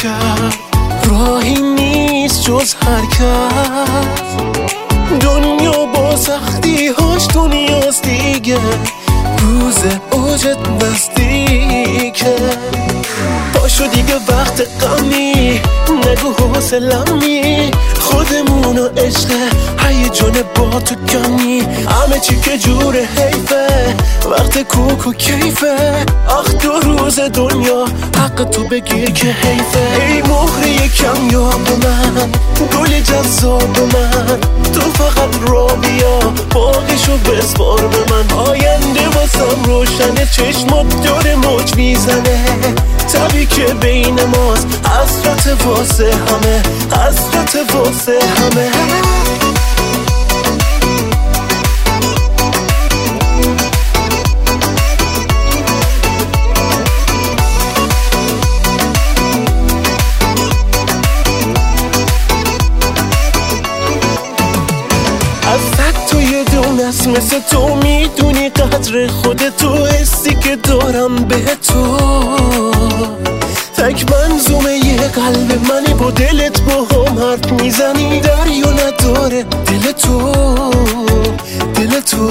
کرد. راهی نیست جز حرکت، دنیا با سختی هاش دنیاست دیگه، روز اوجت نزدیکه. پاشو دیگه وقت غمی، نگو حوصله‌می، خودمونو عشق هیجان با تو کمی. همه چی که جور حیفه، وقت کوک و کیفه. آخ 2 روز دنیا حق تو بگیر که حیفه. ای مهره کمیاب من، گل جذاب من، تو فقط را بیا، باقیشو بسپار به من. آینده واسم روشنه، چشمات داره موج میزنه. تبی که بین ماست، حسرت واسه همه، حسرت واسه همه. از تو یه دونست، مثل تو میدونی قدر خودتو، حسی که دارم به تو. تک منظومه یه قلب منی، با دلت با هم حرف میزنی. دریا نداره دل تو، دل تو.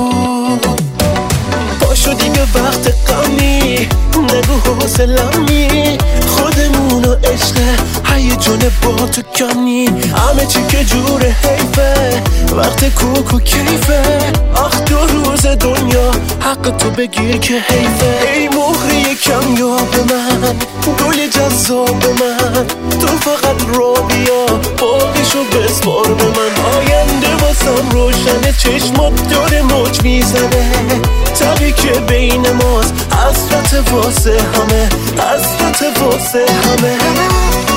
پاشو دیگه وقت غمی، نگو حوصله‌می، خودمونو عشق هیجان با تو کمی. همه چی که جور حیفه، وقت کوک و کیفه. آخ 2 روز دنیا حق تو بگیر که حیفه. ای مهره کمیاب من، گل جذاب من، تو فقط را بیا، باقیشو بسپار به من. آینده واسم روشنه، چشمات داره موج میزنه. تبی که بین ماست، حسرت واسه همه، حسرت واسه همه.